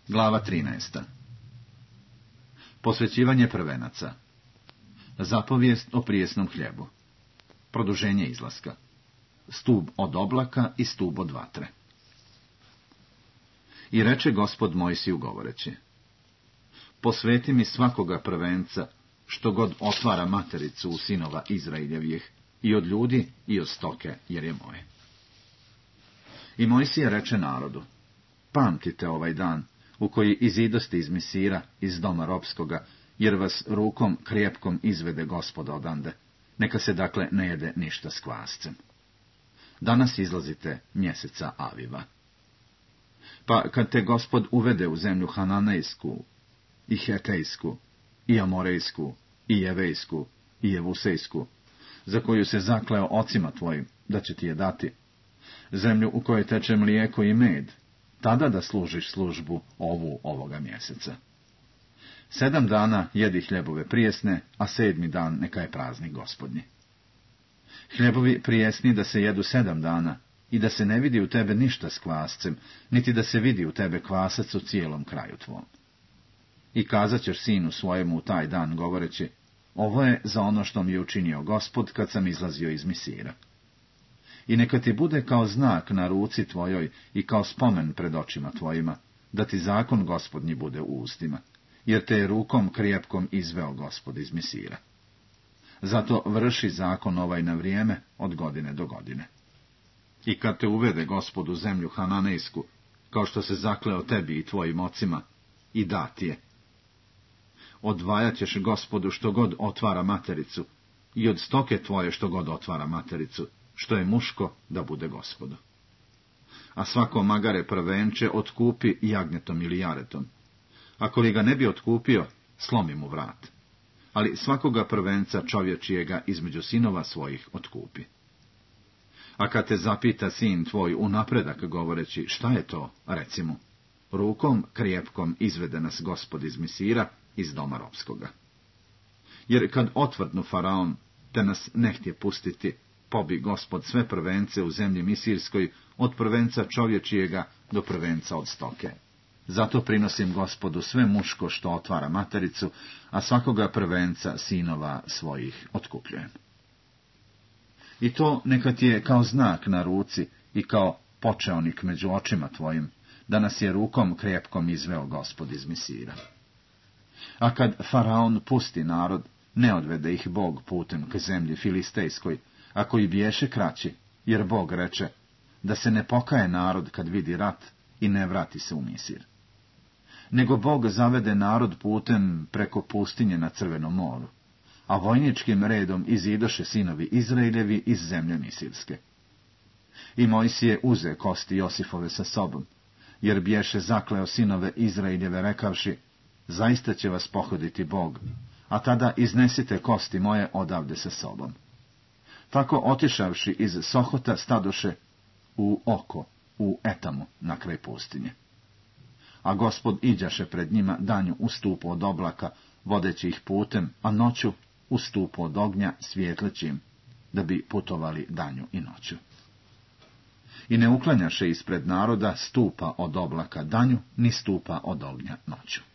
Glava 13. Posvećivanje prvenaca. Zapovijest o prijesnom hljebu. Produženje izlaska. Stup od oblaka i stup od vatre. I reče Gospod Mojsiju govoreći: posveti mi svakoga prvenca, što god otvara matericu u sinova Izraeljevih, i od ljudi i od stoke, jer je moje. I Mojsije reče narodu: pamtite ovaj dan, u koji izidoste iz Misira, iz doma ropskoga, jer vas rukom krijepkom izvede Gospoda odande. Neka se dakle ne jede ništa s kvascem. Danas izlazite mjeseca Aviva. Pa kad te Gospod uvede u zemlju Hananejsku, i Hetejsku, i Amorejsku, i Jevejsku, i Jevusejsku, za koju se zakleo ocima tvojim, da će ti je dati, zemlju u kojoj teče mlijeko i med, tada da služiš službu ovoga mjeseca. 7 dana jedi hljebove prijesne, a 7. dan neka je praznik Gospodnji. Hljebovi prijesni da se jedu 7 dana, i da se ne vidi u tebe ništa s kvascem, niti da se vidi u tebe kvasac u cijelom kraju tvom. I kazat ćeš sinu svojemu u taj dan, govoreći: ovo je za ono što mi je učinio Gospod kad sam izlazio iz Misira. I neka ti bude kao znak na ruci tvojoj i kao spomen pred očima tvojima, da ti zakon Gospodnji bude u ustima, jer te je rukom krijepkom izveo Gospod iz Misira. Zato vrši zakon ovaj na vrijeme, od godine do godine. I kad te uvede Gospod u zemlju Hananejsku, kao što se zakleo tebi i tvojim ocima, i da ti je, odvajat ćeš Gospodu što god otvara matericu, i od stoke tvoje što god otvara matericu, što je muško, da bude Gospodu. A svako magare prvenče otkupi jagnjetom ili jaretom. Ako li ga ne bi otkupio, slomi mu vrat. Ali svakoga prvenca čovječijega između sinova svojih otkupi. A kad te zapita sin tvoj unapredak govoreći: šta je to, reci mu: rukom krijepkom izvede nas Gospod iz Misira, iz doma ropskoga. Jer kad otvrdnu Faraon, te nas ne htje pustiti, pobi Gospod sve prvence u zemlji Misirskoj, od prvenca čovječijega do prvenca od stoke. Zato prinosim Gospodu sve muško što otvara matericu, a svakoga prvenca sinova svojih otkupljujem. I to neka ti je kao znak na ruci i kao počeonik među očima tvojim, da nas je rukom krijepkom izveo Gospod iz Misira. A kad Faraon pusti narod, ne odvede ih Bog putem k zemlji Filistejskoj, ako i biješe kraći, jer Bog reče: da se ne pokaje narod kad vidi rat i ne vrati se u Misir. Nego Bog zavede narod putem preko pustinje na Crvenom moru, a vojničkim redom izidoše sinovi Izraeljevi iz zemlje Misirske. I Mojsije uze kosti Josifove sa sobom, jer biješe zakleo sinove Izraeljeve rekavši: zaista će vas pohoditi Bog, a tada iznesite kosti moje odavde sa sobom. Tako otišavši iz Sohota stadoše u Oko, u Etamu, na kraj pustinje. A Gospod iđaše pred njima danju u stupu od oblaka, vodeći ih putem, a noću u stupu od ognja svijetlećim, da bi putovali danju i noću. I ne uklanjaše ispred naroda stupa od oblaka danju, ni stupa od ognja noću.